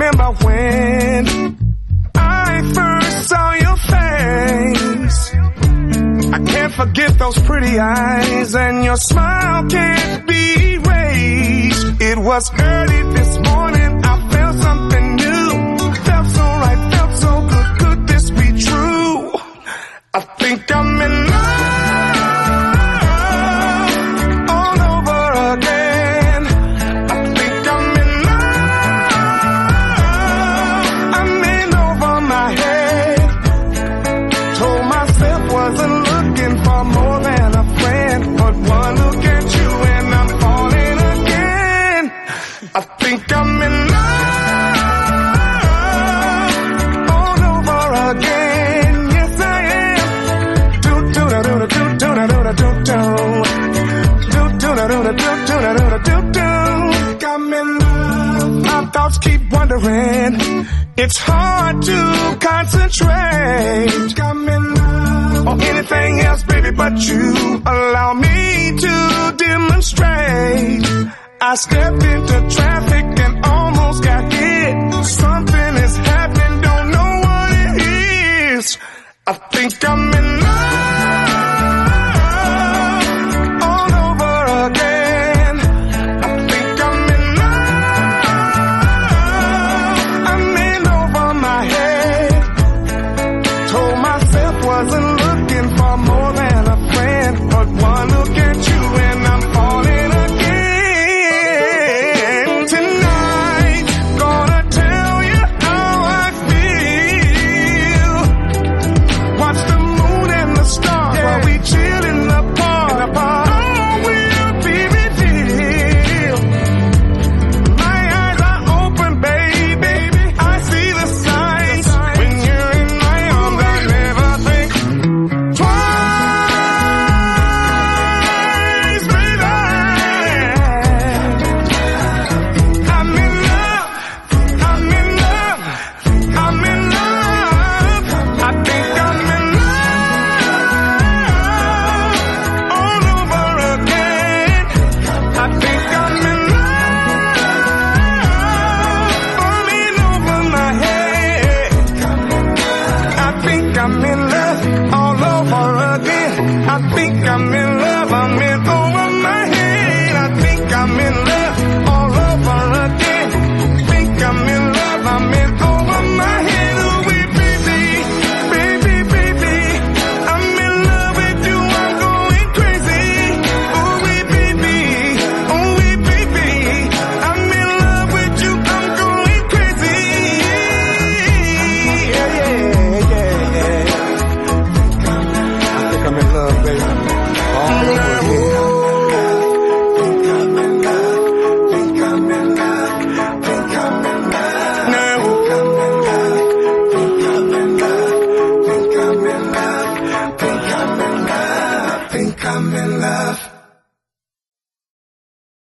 remember when I first saw your face. I can't forget those pretty eyes, and your smile can't be erased. It was early this morning, I felt something new. Felt so right, felt so good, could this be true? I think I'm in love all over again. I think I'm in love, I'm in over my head. Told myself wasn't looking for more than a friend, but one look at you and I'm falling again. I think I'm in love all over again. Yes, I am. Do do da do da do do da do da do do. Do do da do da do do da do da do do. I'm in love. My thoughts keep wandering. It's hard to concentrate. I'm in love. Or anything else, baby, but you allow me to demonstrate. I stepped into traffic and all